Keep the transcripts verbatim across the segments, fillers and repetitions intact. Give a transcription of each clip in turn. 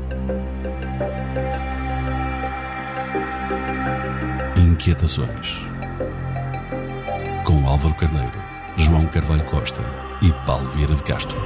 Inquietações. Com Álvaro Carneiro, João Carvalho Costa e Paulo Vieira de Castro.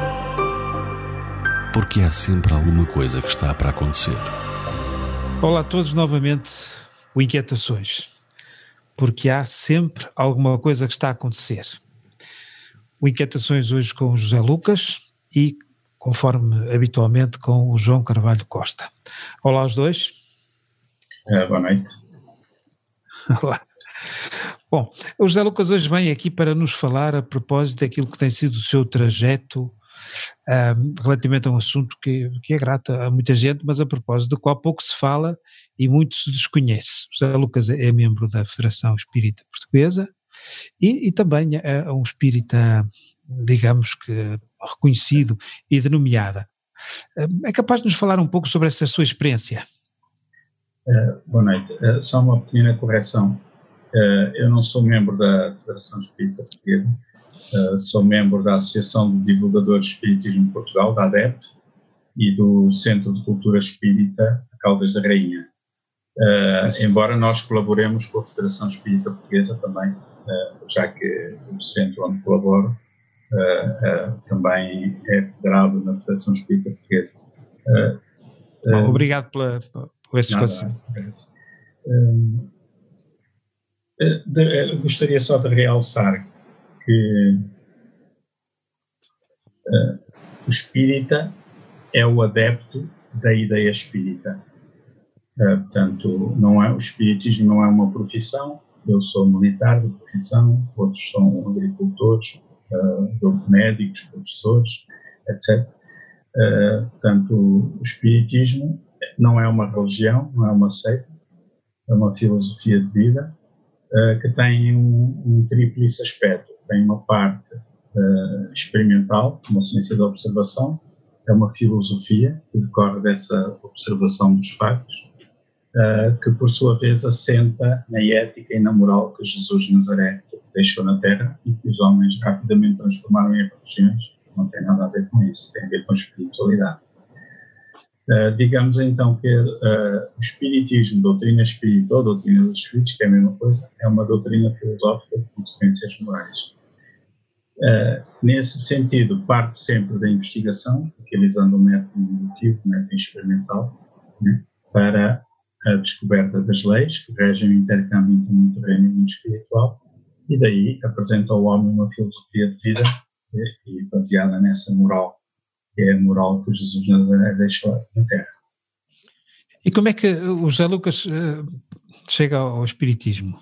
Porque há sempre alguma coisa que está para acontecer. Olá a todos novamente, o Inquietações. Porque há sempre alguma coisa que está a acontecer. O Inquietações hoje com o José Lucas e, conforme habitualmente, com o João Carvalho Costa. Olá aos dois. É, boa noite. Olá. Bom, o José Lucas hoje vem aqui para nos falar a propósito daquilo que tem sido o seu trajeto um, relativamente a um assunto que, que é grato a muita gente, mas a propósito do qual pouco se fala e muito se desconhece. O José Lucas é membro da Federação Espírita Portuguesa e, e também é um espírita, digamos que reconhecido e denominada. É capaz de nos falar um pouco sobre essa sua experiência? Uh, boa noite. Uh, só uma pequena correção. Uh, eu não sou membro da Federação Espírita Portuguesa, uh, sou membro da Associação de Divulgadores de Espiritismo de Portugal, da ADEPT, e do Centro de Cultura Espírita Caldas da Rainha. Uh, embora nós colaboremos com a Federação Espírita Portuguesa também, uh, já que o centro onde colaboro uh, uh, também é federado na Federação Espírita Portuguesa. Uh, uh, Obrigado pela... Esse Nada, um, de, gostaria só de realçar que uh, o espírita é o adepto da ideia espírita. Uh, portanto, não é, o espiritismo não é uma profissão. Eu sou militar de profissão, outros são agricultores, uh, médicos, professores, etcétera. Uh, portanto, o espiritismo não é uma religião, não é uma seita, é uma filosofia de vida uh, que tem um, um tríplice aspecto. Tem uma parte uh, experimental, uma ciência da observação, é uma filosofia que decorre dessa observação dos factos, uh, que por sua vez assenta na ética e na moral que Jesus de Nazaré deixou na Terra e que os homens rapidamente transformaram em religiões. Não tem nada a ver com isso, tem a ver com espiritualidade. Uh, digamos então que uh, o espiritismo, doutrina espírita ou doutrina dos espíritos, que é a mesma coisa, é uma doutrina filosófica de consequências morais. Uh, nesse sentido, parte sempre da investigação, utilizando o método indutivo, o método experimental, né, para a descoberta das leis que regem o intercâmbio entre o mundo terreno e o mundo espiritual, e daí apresenta ao homem uma filosofia de vida né, e baseada nessa moral, que é a moral que Jesus de Nazaré deixou na Terra. E como é que o José Lucas uh, chega ao espiritismo?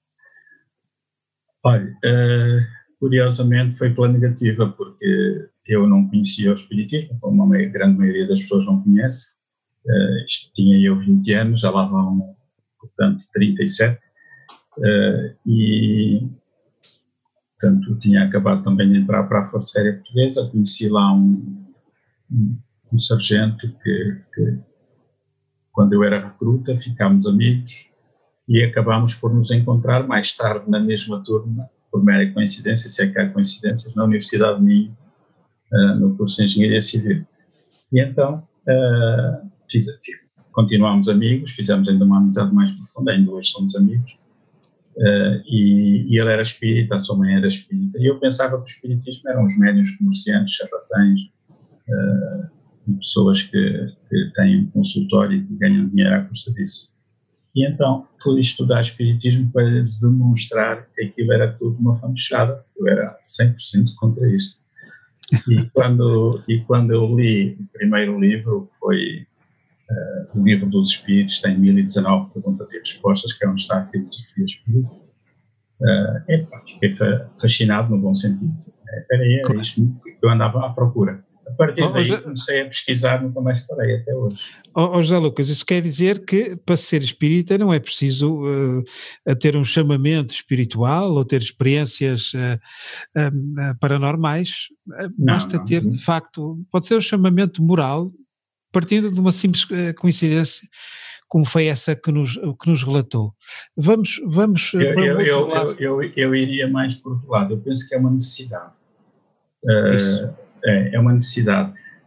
Olha, uh, curiosamente foi pela negativa, porque eu não conhecia o espiritismo, como a grande maioria das pessoas não conhece. Uh, tinha eu vinte anos, já lá vão, portanto, trinta e sete, uh, e... portanto, tinha acabado também de entrar para a Força Aérea Portuguesa, conheci lá um Um, um sargento que, que, quando eu era recruta, ficámos amigos e acabámos por nos encontrar mais tarde na mesma turma, por mera coincidência, se é que há coincidências, na Universidade de Minho, uh, no curso de Engenharia Civil. E então, uh, fiz, continuámos amigos, fizemos ainda uma amizade mais profunda, ainda hoje somos amigos, uh, e, e ele era espírita, a sua mãe era espírita, e eu pensava que o espiritismo eram os médiuns comerciantes, charlatães, Uh, pessoas que, que têm um consultório e que ganham dinheiro à custa disso. E então fui estudar espiritismo para demonstrar que aquilo era tudo uma fantochada. Eu era cem por cento contra isto. E quando, e quando eu li o primeiro livro, que foi uh, o Livro dos Espíritos, tem mil e dezanove perguntas e respostas, que é onde está a filosofia espírita, uh, é, fiquei fascinado no bom sentido. Espera aí, era isto que eu andava à procura. A partir daí oh, comecei a pesquisar, nunca mais parei até hoje. Oh, oh José Lucas, isso quer dizer que para ser espírita não é preciso uh, a ter um chamamento espiritual ou ter experiências uh, uh, paranormais, não, basta não, ter não. de facto, pode ser um chamamento moral, partindo de uma simples uh, coincidência como foi essa que nos, que nos relatou. Vamos, vamos eu, para eu, eu, eu, eu, eu iria mais por outro lado, eu penso que é uma necessidade. Uh, É, é uma necessidade.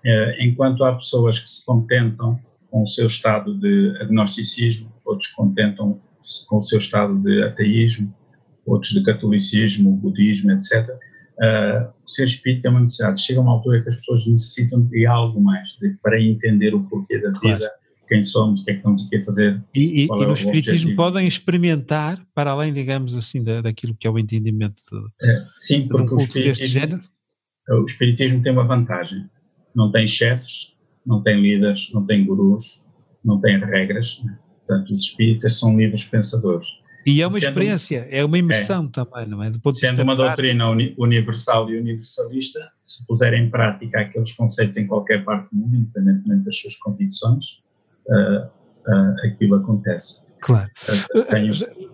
enquanto há pessoas que se contentam com o seu estado de agnosticismo, outros contentam-se com o seu estado de ateísmo, outros de catolicismo, budismo, etcétera, uh, o ser espírita tem uma necessidade. Chega uma altura que as pessoas necessitam de algo mais, de, para entender o porquê da vida, claro. Quem somos, o que é que estamos aqui a fazer. E, e, e no espiritismo podem experimentar, para além, digamos assim, da, daquilo que é o entendimento de, é, sim, porque de um culto deste género? O espiritismo tem uma vantagem. Não tem chefes, não tem líderes, não tem gurus, não tem regras. Né? Portanto, os espíritas são livres pensadores. E é uma sendo, experiência, é uma imersão é, também, não é? Do ponto sendo de vista uma prático. doutrina uni, universal e universalista, se puser em prática aqueles conceitos em qualquer parte do mundo, independentemente das suas convicções, uh, uh, aquilo acontece. Claro. Uh, tenho,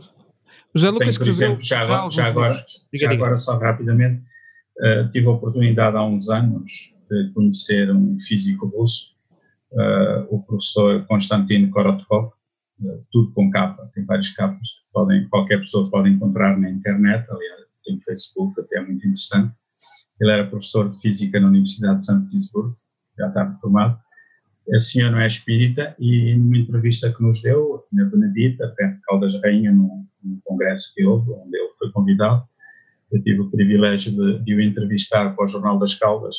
José Lucas tenho, por exemplo, já agora, já agora, já agora só rapidamente, uh, tive a oportunidade há uns anos de conhecer um físico russo, uh, o professor Konstantin Korotkov, tudo com capa, tem várias capas, podem, qualquer pessoa pode encontrar na internet, aliás, tem no Facebook, até é muito interessante. Ele era professor de Física na Universidade de São Petersburgo, já está reformado. Esse senhor não é espírita e numa entrevista que nos deu, na Benedita, perto de Caldas Rainha, num, num congresso que houve, onde ele foi convidado, eu tive o privilégio de, de o entrevistar para o Jornal das Caldas,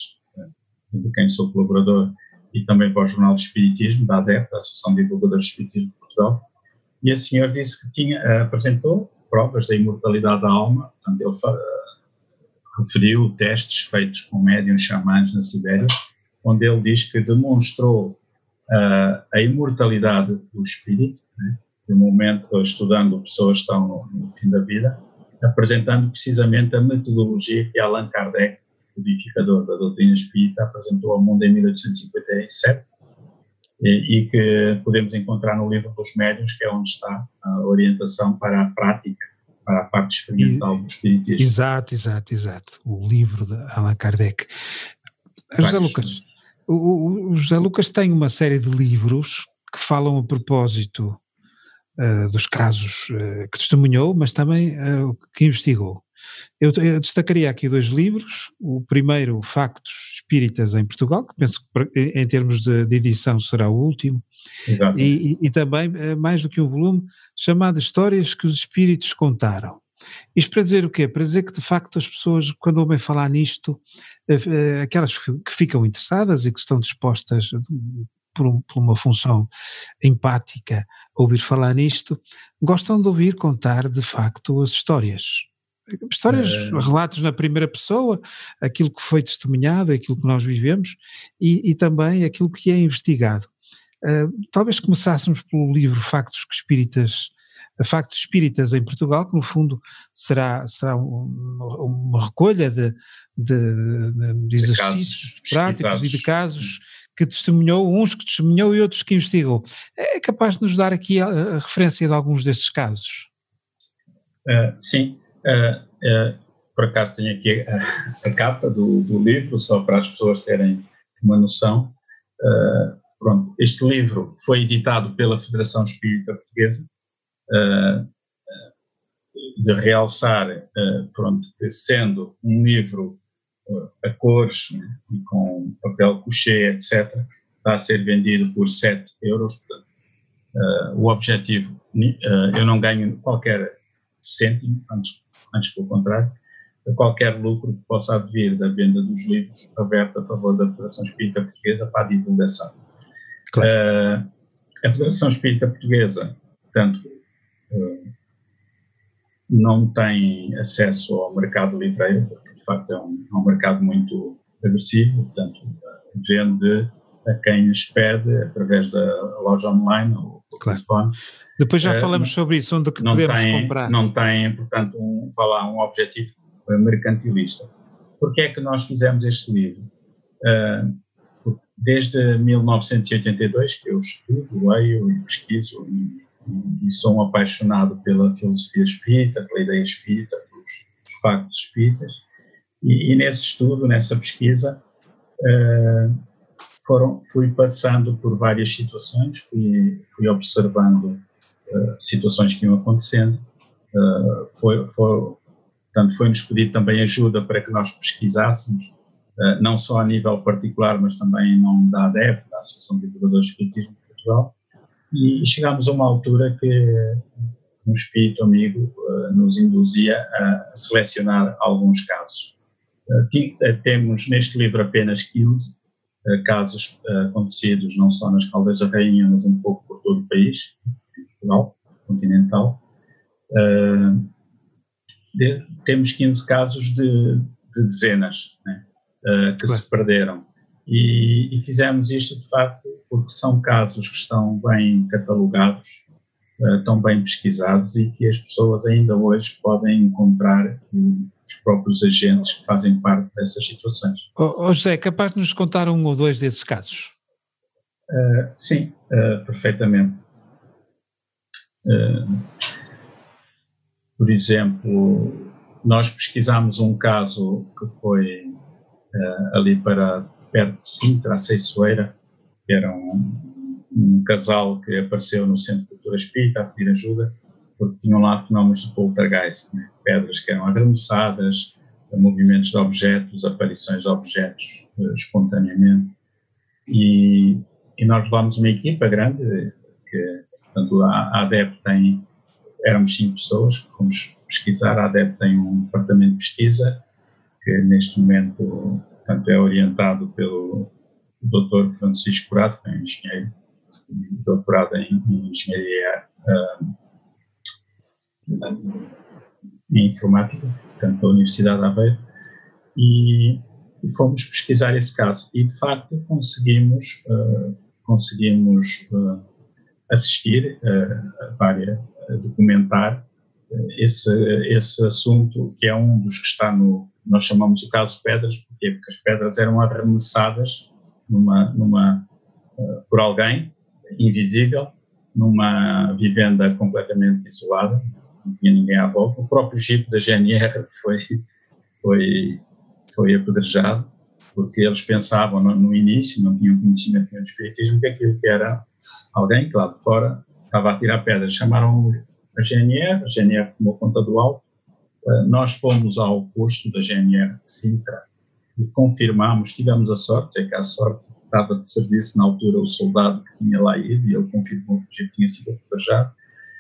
de quem sou colaborador, e também para o Jornal de Espiritismo, da A D E P, da Associação de Divulgadores de Espiritismo de Portugal, e esse senhor disse que tinha, uh, apresentou provas da imortalidade da alma, portanto ele uh, referiu testes feitos com médiuns xamãs na Sibéria, onde ele diz que demonstrou uh, a imortalidade do espírito, né, no momento, estudando pessoas que estão no, no fim da vida, apresentando precisamente a metodologia que Allan Kardec, codificador da doutrina espírita, apresentou ao mundo em mil oitocentos e cinquenta e sete e, e que podemos encontrar no livro dos médiuns, que é onde está a orientação para a prática, para a parte experimental do espiritismo. Exato, exato, exato. O livro de Allan Kardec. José Lucas, o, o José Lucas tem uma série de livros que falam a propósito uh, dos casos uh, que testemunhou, mas também uh, que investigou. Eu, eu destacaria aqui dois livros, o primeiro, Factos Espíritas em Portugal, que penso que em termos de, de edição será o último, e, e, e também, mais do que um volume, chamado Histórias que os Espíritos Contaram. Isto para dizer o quê? Para dizer que de facto as pessoas, quando ouvem falar nisto, aquelas que ficam interessadas e que estão dispostas por, um, por uma função empática a ouvir falar nisto, gostam de ouvir contar de facto as histórias. Histórias, é... relatos na primeira pessoa, aquilo que foi testemunhado, aquilo que nós vivemos e, e também aquilo que é investigado. Uh, talvez começássemos pelo livro Factos Espíritas, Factos Espíritas em Portugal, que no fundo será, será um, uma recolha de, de, de, de exercícios de práticos e de casos que testemunhou, uns que testemunhou e outros que investigou. É capaz de nos dar aqui a, a referência de alguns desses casos? Uh, sim. Uh, uh, por acaso tenho aqui a, a capa do, do livro, só para as pessoas terem uma noção. Uh, pronto, este livro foi editado pela Federação Espírita Portuguesa, uh, uh, de realçar, uh, pronto, que sendo um livro uh, a cores, né, e com papel couché, etcétera, está a ser vendido por sete euros. Portanto, uh, o objetivo, uh, eu não ganho qualquer cêntimo, antes antes pelo contrário, qualquer lucro que possa advir da venda dos livros reverte a favor da Federação Espírita Portuguesa para a divulgação. Claro. Uh, a Federação Espírita Portuguesa, portanto, uh, não tem acesso ao mercado livreiro, porque de facto é um, é um mercado muito agressivo, portanto, uh, vende a quem lhes pede através da loja online ou do claro. telefone. Depois já uh, falamos sobre isso, onde que podemos tem, comprar. Não tem, portanto, um, falar, um objetivo mercantilista. Porquê é que nós fizemos este livro? Uh, desde mil novecentos e oitenta e dois que eu estudo, leio e pesquiso e, e, e sou um apaixonado pela filosofia espírita, pela ideia espírita, pelos, pelos factos espíritas, e, e nesse estudo, nessa pesquisa, uh, Foram, fui passando por várias situações, fui, fui observando uh, situações que iam acontecendo, uh, foi, foi, portanto foi-nos pedido também ajuda para que nós pesquisássemos uh, não só a nível particular, mas também em nome da A D E P, da Associação de Divulgadores de Espiritismo de Portugal, e chegámos a uma altura que um espírito amigo uh, nos induzia a selecionar alguns casos. Uh, t- uh, temos neste livro apenas quinze uh, casos uh, acontecidos não só nas Caldas da Rainha, mas um pouco por todo o país, Portugal, continental. Uh, de, temos quinze casos de, de dezenas, né, uh, que se perderam. E, e fizemos isto, de facto, porque são casos que estão bem catalogados, uh, estão bem pesquisados e que as pessoas ainda hoje podem encontrar os próprios agentes que fazem parte dessas situações. Oh, oh José, é capaz de nos contar um ou dois desses casos? Uh, sim, uh, perfeitamente. Uh, por exemplo, nós pesquisámos um caso que foi uh, ali para perto de Sintra, a Ceiçoeira, que era um, um casal que apareceu no Centro de Cultura Espírita a pedir ajuda, porque tinham lá fenómenos de poltergeist, né? Pedras que eram arremessadas, movimentos de objetos, aparições de objetos uh, espontaneamente. E, e nós levámos uma equipa grande, que, portanto, a, a A D E P tem, éramos cinco pessoas que fomos pesquisar. A A D E P tem um departamento de pesquisa, que neste momento, portanto, é orientado pelo doutor Francisco Curado, que é um engenheiro, doutorado em, em engenharia uh, em informática, portanto, da Universidade de Aveiro, e, e fomos pesquisar esse caso. E, de facto, conseguimos, uh, conseguimos uh, assistir uh, a várias, a documentar uh, esse, esse assunto, que é um dos que está no, nós chamamos o caso Pedras, porque, porque as pedras eram arremessadas numa, numa, uh, por alguém invisível, numa vivenda completamente isolada, não tinha ninguém à volta. O próprio jipe da G N R foi, foi, foi apedrejado, porque eles pensavam no, no início, não tinham conhecimento do espiritismo, que aquilo que era alguém que lá de fora estava a tirar pedras. Chamaram a G N R, a G N R tomou conta do alto. Uh, nós fomos ao posto da G N R de Sintra e confirmámos, tivemos a sorte, é que a sorte estava de serviço na altura o soldado que tinha lá ido, e ele confirmou que o jipe tinha sido apedrejado,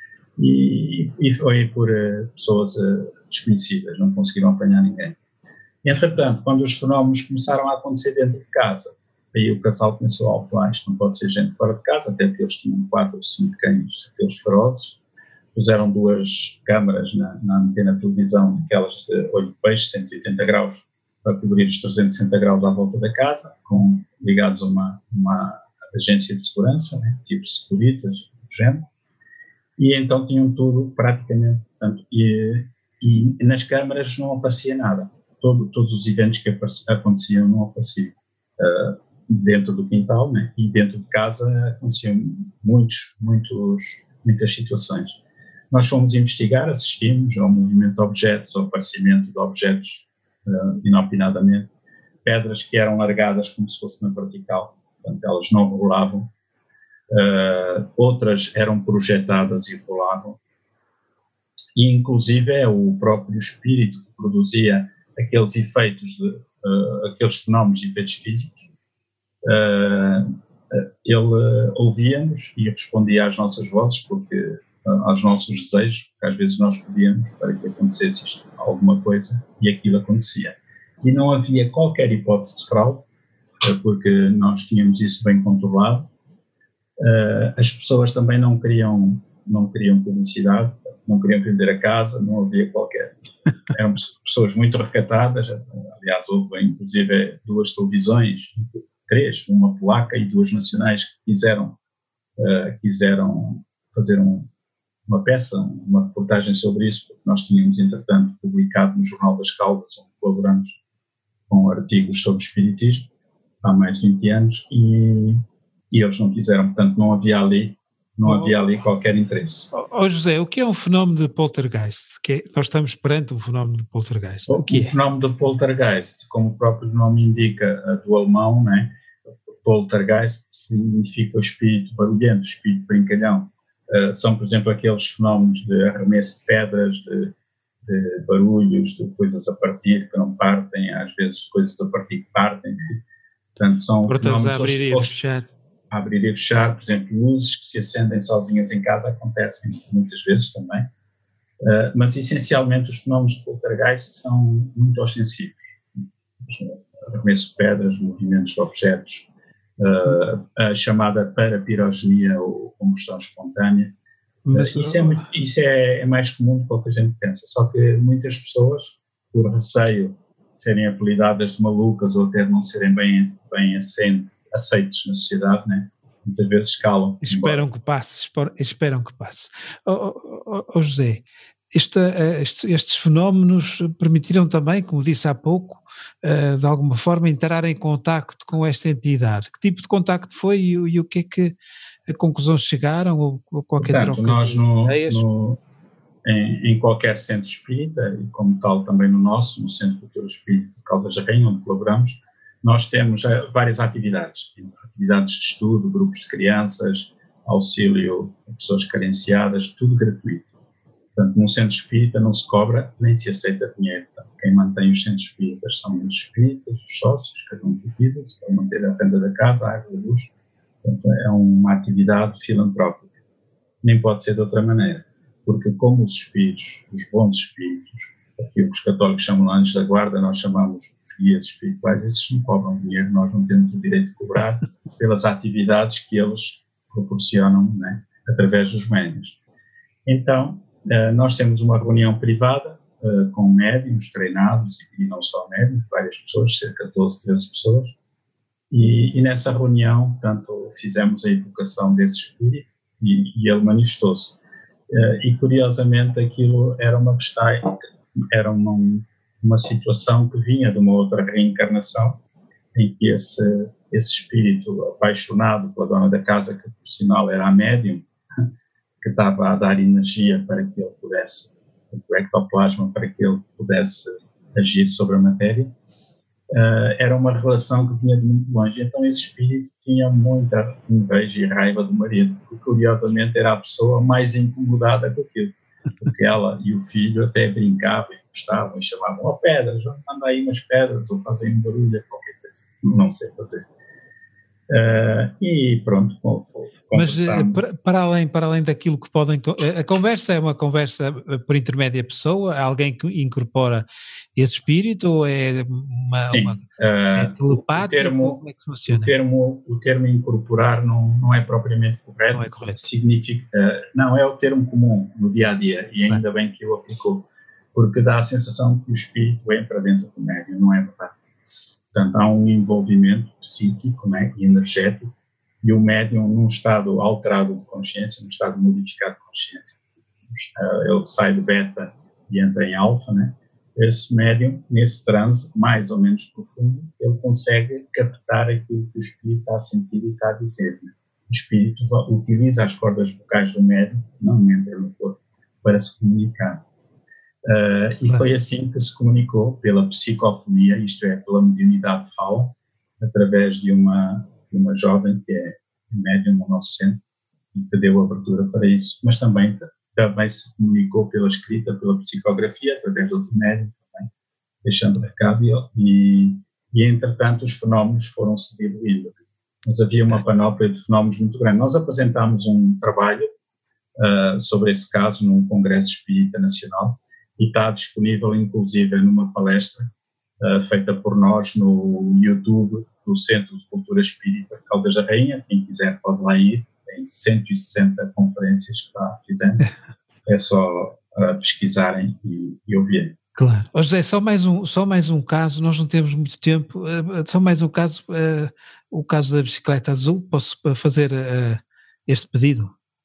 e, e foi por uh, pessoas uh, desconhecidas, não conseguiram apanhar ninguém. Entretanto, quando os fenómenos começaram a acontecer dentro de casa, aí o casal começou a alpelar, isto não pode ser gente fora de casa, até porque eles tinham quatro ou cinco cães, aqueles ferozes. Puseram duas câmaras na, na antena de televisão, aquelas de olho de peixe, cento e oitenta graus, para cobrir os trezentos e sessenta graus à volta da casa, com, ligados a uma, uma agência de segurança, né, tipo Securitas, do género, e então tinham tudo praticamente, portanto, e, e nas câmaras não aparecia nada. Todo, todos os eventos que aconteciam não apareciam. Uh, dentro do quintal, né, e dentro de casa aconteciam muitos, muitos, muitas situações. Nós fomos investigar, assistimos ao movimento de objetos, ao aparecimento de objetos uh, inopinadamente, pedras que eram largadas como se fosse na vertical, portanto elas não rolavam, uh, outras eram projetadas e rolavam, e inclusive é o próprio espírito que produzia aqueles efeitos, de, uh, aqueles fenómenos de efeitos físicos. Uh, ele uh, ouvia-nos e respondia às nossas vozes, porque aos nossos desejos, porque às vezes nós pedíamos para que acontecesse alguma coisa e aquilo acontecia. E não havia qualquer hipótese de fraude, porque nós tínhamos isso bem controlado. As pessoas também não queriam, não queriam publicidade, não queriam vender a casa, não havia qualquer. Eram pessoas muito recatadas, aliás, houve inclusive duas televisões, três, uma polaca e duas nacionais que quiseram, quiseram fazer um uma peça, uma reportagem sobre isso, porque nós tínhamos, entretanto, publicado no Jornal das Caldas, onde colaboramos com artigos sobre espiritismo, há mais de vinte anos, e, e eles não quiseram, portanto, não havia ali, não oh, havia ali qualquer interesse. Ó oh, oh José, o que é um fenómeno de poltergeist? Que é, nós estamos perante um fenómeno de poltergeist. O, o que o é? fenómeno de poltergeist, como o próprio nome indica, do alemão, né? Poltergeist significa o espírito barulhento, o espírito brincalhão. Uh, são, por exemplo, aqueles fenómenos de arremesso de pedras, de, de barulhos, de coisas a partir que não partem, às vezes coisas a partir que partem. Portanto, são portanto, a abrir e a fechar. A abrir e fechar, por exemplo, luzes que se acendem sozinhas em casa acontecem muitas vezes também. Uh, mas, essencialmente, os fenómenos de poltergeist são muito ostensivos. Arremesso de pedras, movimentos de objetos, uh, a chamada parapirogenia ou combustão espontânea. Mas, uh, isso é, muito, isso é, é mais comum do que a gente pensa, só que muitas pessoas, por receio de serem apelidadas de malucas ou até de não serem bem, bem aceitos na sociedade, né? Muitas vezes calam. Esperam embora. que passe, esperam que passe. Oh, oh, oh José, esta, estes, estes fenómenos permitiram também, como disse há pouco, uh, de alguma forma entrar em contacto com esta entidade. Que tipo de contacto foi e, e o que é que, a conclusões chegaram ou, ou qualquer Portanto, troca nós de no, ideias? No, em, em qualquer centro espírita, e como tal também no nosso, no Centro de Cultura Espírita de Caldas da Rainha, onde colaboramos, nós temos uh, várias atividades, atividades de estudo, grupos de crianças, auxílio a pessoas carenciadas, tudo gratuito. Portanto, num centro espírita não se cobra nem se aceita dinheiro. Portanto, quem mantém os centros espíritas são os espíritas, os sócios, cada um precisa para manter a renda da casa, a água, a luz. Portanto, é uma atividade filantrópica. Nem pode ser de outra maneira, porque como os espíritos, os bons espíritos, aquilo que os católicos chamam anjos da guarda, nós chamamos os guias espirituais, esses não cobram dinheiro, nós não temos o direito de cobrar pelas atividades que eles proporcionam, né, através dos médiuns. Então, Uh, nós temos uma reunião privada uh, com médiuns treinados e, e não só médiuns, várias pessoas, cerca de doze, treze pessoas, e, e nessa reunião, portanto, fizemos a evocação desse espírito e, e ele manifestou-se. Uh, e curiosamente aquilo era uma questão, era uma, uma situação que vinha de uma outra reencarnação, em que esse, esse espírito apaixonado pela dona da casa, que por sinal era a médium, que estava a dar energia para que ele pudesse, o ectoplasma, para que ele pudesse agir sobre a matéria, uh, era uma relação que vinha de muito longe. Então esse espírito tinha muita inveja e raiva do marido, porque curiosamente era a pessoa mais incomodada com aquilo, porque ela e o filho até brincavam, gostavam e chamavam, ó, oh, pedras, manda aí umas pedras, ou fazem um barulho, qualquer coisa, não sei fazer. Uh, e pronto, mas para, para, além, para além daquilo que podem, a conversa é uma conversa por intermédio da pessoa, é alguém que incorpora esse espírito ou é uma, Sim, uma é telepático? O termo, como é que funciona? O termo, o termo incorporar não, não é propriamente correto, não é correto. Significa, uh, não é o termo comum no dia a dia e ainda bem que o aplicou, porque dá a sensação que o espírito entra dentro do médium, não é verdade. Portanto, há um envolvimento psíquico, né, e energético, e o médium num estado alterado de consciência, num estado modificado de consciência. Ele sai de beta e entra em alfa, né? Esse médium, nesse transe mais ou menos profundo, ele consegue captar aquilo que o espírito está a sentir e está a dizer. Né? O espírito utiliza as cordas vocais do médium, não entra no corpo, para se comunicar. Uh, e foi assim que se comunicou pela psicofonia, isto é, pela mediunidade de fala, através de uma, de uma jovem que é médium no nosso centro e que deu abertura para isso, mas também, também se comunicou pela escrita, pela psicografia, através de outro médium também, deixando recado e, e entretanto os fenómenos foram-se diluindo, mas havia uma panóplia de fenómenos muito grande. Nós apresentámos um trabalho uh, sobre esse caso num Congresso Espírita Nacional, e está disponível, inclusive, numa palestra uh, feita por nós no YouTube do Centro de Cultura Espírita de Caldas da Rainha. Quem quiser pode lá ir, tem cento e sessenta conferências que lá fizemos, é só uh, pesquisarem e, e ouvirem. Claro. Oh, José, só mais, um, só mais um caso, nós não temos muito tempo, uh, só mais um caso, uh, o caso da bicicleta azul, posso fazer uh, este pedido?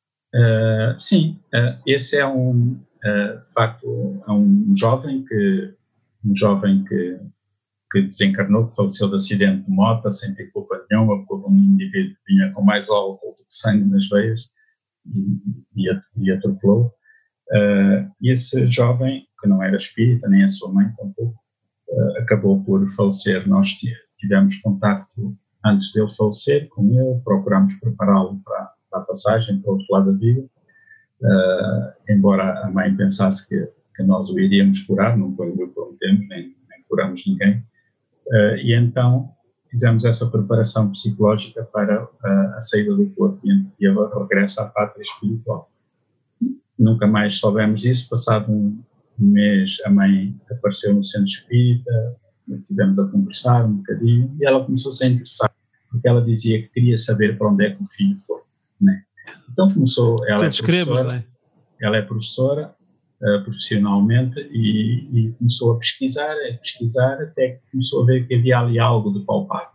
Uh, sim, uh, esse é um... Uh, de facto, é um jovem que, um jovem que, que desencarnou, que faleceu de acidente de moto, sem ter culpa nenhuma, porque houve um indivíduo que vinha com mais álcool do que sangue nas veias e, e, e atropelou. Uh, e esse jovem, que não era espírita, nem a sua mãe tampouco, uh, acabou por falecer. Nós tivemos contacto antes dele falecer com ele, procurámos prepará-lo para, para a passagem para o outro lado da vida. Uh, embora a mãe pensasse que que nós o iríamos curar, não o prometemos, nem, nem curamos ninguém, uh, e então fizemos essa preparação psicológica para a, a saída do corpo e, e o regresso à pátria espiritual. Nunca mais soubemos disso. Passado um mês, a mãe apareceu no centro espírita, estivemos a conversar um bocadinho e ela começou-se a interessar, porque ela dizia que queria saber para onde é que o filho foi, né? Então começou, ela então, é professora, né? ela é professora uh, profissionalmente e, e começou a pesquisar, a pesquisar, até que começou a ver que havia ali algo de palpável.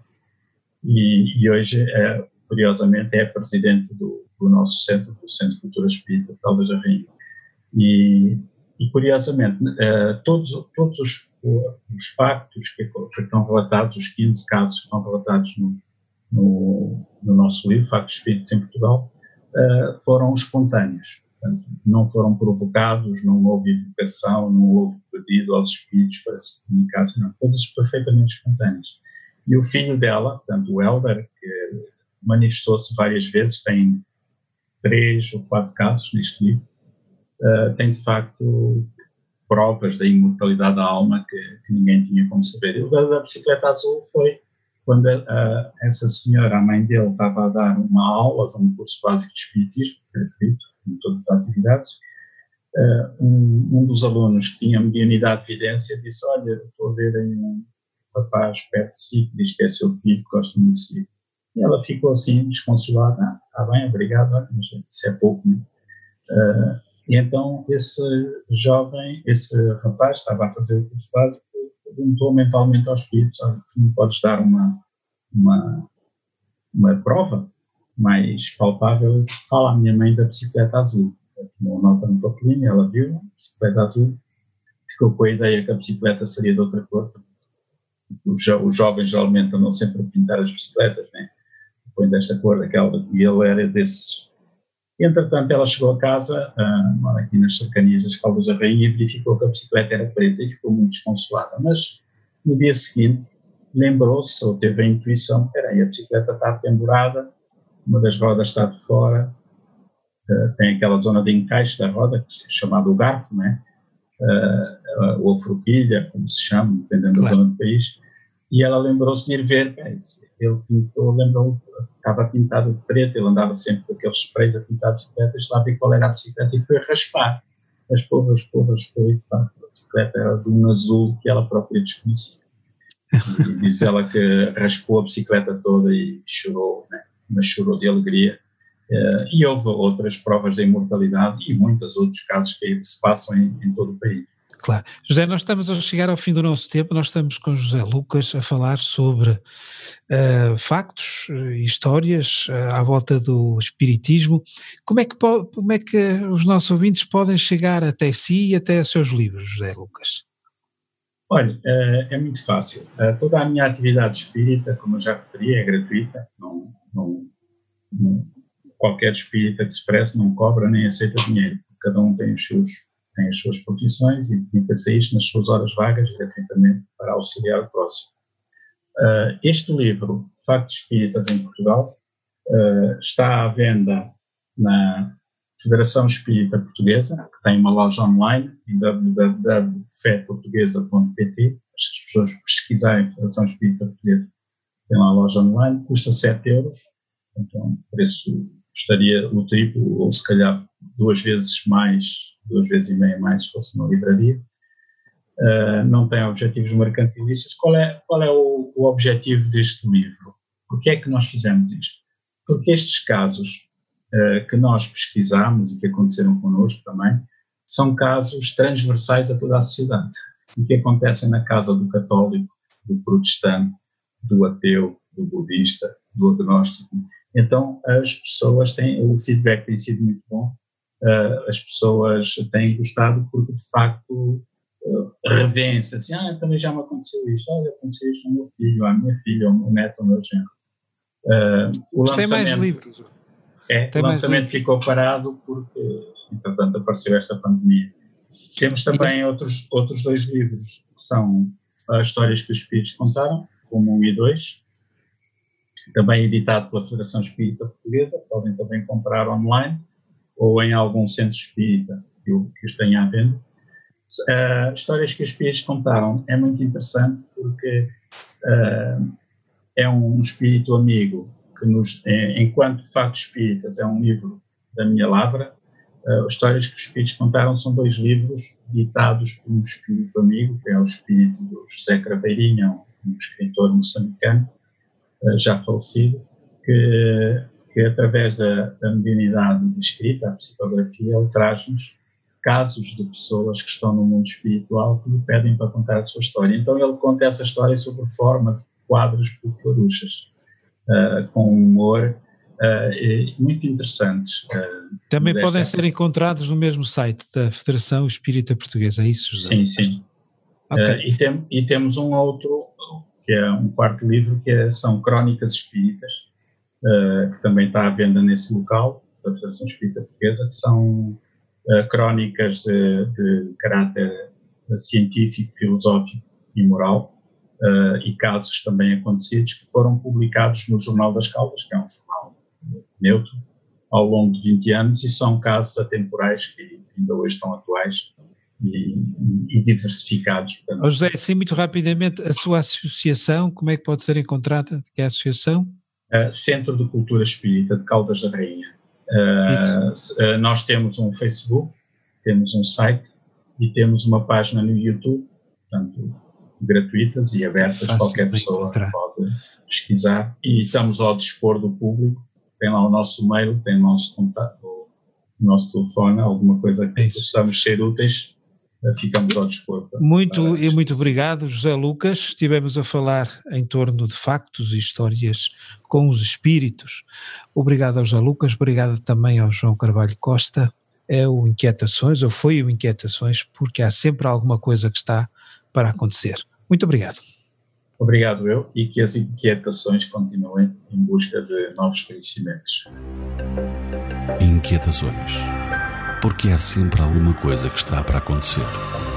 E, e hoje, é, curiosamente, é presidente do, do nosso centro, do Centro de Cultura Espírita de Caldas da Rainha. E, e curiosamente, uh, todos, todos os, os factos que, que estão relatados, os quinze casos que estão relatados no, no, no nosso livro, Factos Espíritas em Portugal, uh, foram espontâneos. Portanto, não foram provocados, não houve evocação, não houve pedido aos espíritos para se comunicassem, não, coisas perfeitamente espontâneas. E o filho dela, portanto, o Helder, que manifestou-se várias vezes, tem três ou quatro casos neste livro, uh, tem de facto provas da imortalidade da alma que, que ninguém tinha como saber. E o da, da bicicleta azul foi quando a, essa senhora, a mãe dele, estava a dar uma aula de um curso básico de espiritismo, gratuito, em todas as atividades. Uh, um, um dos alunos que tinha mediunidade de evidência disse: olha, estou a ver aí um rapaz perto de si que diz que é seu filho, que gosta muito de si. E ela ficou assim, desconsolada: ah, está bem, obrigado, olha, mas isso é pouco, né? Uh, e então esse jovem, esse rapaz, estava a fazer o curso básico, perguntou mentalmente aos filhos: olha, tu me podes dar uma, uma, uma prova mais palpável? Eu disse: fala à minha mãe da bicicleta azul. Tomou nota no papelinho, ela viu a bicicleta azul, ficou com a ideia que a bicicleta seria de outra cor. Os, jo os jovens geralmente andam sempre a pintar as bicicletas, né? Põe desta cor, daquela, e ele era desses. E, entretanto, ela chegou a casa, uh, aqui nas cercanias das Caldas da Rainha, e verificou que a bicicleta era preta e ficou muito desconsolada. Mas, no dia seguinte, lembrou-se, ou teve a intuição: peraí, a bicicleta está pendurada, uma das rodas está de fora, uh, tem aquela zona de encaixe da roda, que é chamada o garfo, né? Uh, ou fruquilha, como se chama, dependendo claro. Da zona do país, e ela lembrou-se de ir ver, bem, ele pintou, lembrou, estava pintado de preto, ele andava sempre com aqueles sprays a pintar bicicletas, lá vi qual era a bicicleta e foi raspar, raspou, raspou, raspou, e de facto a bicicleta era de um azul que ela própria desconhecia. E diz ela que raspou a bicicleta toda e chorou, né? Mas chorou de alegria. Uh, e houve outras provas da imortalidade e muitos outros casos que se passam em, em todo o país. Claro. José, nós estamos a chegar ao fim do nosso tempo, nós estamos com José Lucas a falar sobre uh, factos e histórias uh, à volta do espiritismo. Como é, que como é que os nossos ouvintes podem chegar até si e até aos seus livros, José Lucas? Olha, uh, é muito fácil. Uh, toda a minha atividade espírita, como eu já referi, é gratuita, não, não, não qualquer espírita que se preze não cobra nem aceita dinheiro. Cada um tem, os seus, tem as suas profissões e dedica-se a isto nas suas horas vagas, gratuitamente, para auxiliar o próximo. Uh, este livro, Factos Espíritas em Portugal, uh, está à venda na Federação Espírita Portuguesa, que tem uma loja online, em w w w ponto fé portuguesa ponto p t. As pessoas pesquisarem Federação Espírita Portuguesa, tem lá a loja online, custa sete euros, então preço custaria o triplo, ou se calhar duas vezes mais, duas vezes e meia mais, se fosse uma livraria. Uh, não tem objetivos mercantilistas. Qual é, qual é o, o objetivo deste livro? Por que é que nós fizemos isto? Porque estes casos uh, que nós pesquisamos e que aconteceram connosco também, são casos transversais a toda a sociedade, e que acontecem na casa do católico, do protestante, do ateu, do budista, do agnóstico. Então, as pessoas têm, o feedback tem sido muito bom, uh, as pessoas têm gostado porque, de facto, uh, revêem-se assim: ah, também já me aconteceu isto, olha, aconteceu isto ao meu filho, à minha filha, ao meu neto, ao meu genro. Uh, o Mas tem mais livros. É, tem o lançamento ficou parado porque, entretanto, apareceu esta pandemia. Temos também outros, outros dois livros, que são as histórias que os espíritos contaram, como um e dois, também editado pela Federação Espírita Portuguesa. Podem também comprar online ou em algum centro espírita que, que os tenha à venda. Uh, histórias que os espíritos contaram é muito interessante porque uh, é um espírito amigo que nos, enquanto Factos Espíritas é um livro da minha lavra. Uh, as histórias que os espíritos contaram são dois livros ditados por um espírito amigo, que é o espírito do José Craveirinha, um escritor moçambicano, uh, já falecido, que, que através da, da mediunidade de escrita, a psicografia, ele traz-nos casos de pessoas que estão no mundo espiritual que lhe pedem para contar a sua história. Então ele conta essa história sob forma de quadros popularuchas, uh, com humor, Uh, e muito interessantes. Uh, Também podem ser encontrados no mesmo site da Federação Espírita Portuguesa, é isso, José? Sim, sim. Okay. Uh, e, tem, e temos um outro, que é um quarto livro, que é, são Crónicas Espíritas, uh, que também está à venda nesse local, da Federação Espírita Portuguesa, que são uh, crónicas de, de caráter científico, filosófico e moral, uh, e casos também acontecidos que foram publicados no Jornal das Caldas, que é um jornal neutro, ao longo de vinte anos, e são casos atemporais que ainda hoje estão atuais e, e diversificados. Oh, José, assim muito rapidamente, a sua associação, como é que pode ser encontrada? Que é a associação? Uh, Centro de Cultura Espírita de Caldas da Rainha. Uh, uh, nós temos um Facebook, temos um site e temos uma página no YouTube, portanto, gratuitas e abertas, é qualquer pessoa encontrar. Pode pesquisar, e estamos ao dispor do público. Tem lá o nosso mail, tem o nosso contato, o nosso telefone, alguma coisa que é possamos ser úteis, ficamos ao dispor. Para, muito para e muito obrigado, José Lucas. Estivemos a falar em torno de factos e histórias com os espíritos. Obrigado ao José Lucas, obrigado também ao João Carvalho Costa. É o Inquietações, ou foi o Inquietações, porque há sempre alguma coisa que está para acontecer. Muito obrigado. Obrigado eu, e que as inquietações continuem em busca de novos conhecimentos. Inquietações, porque há sempre alguma coisa que está para acontecer.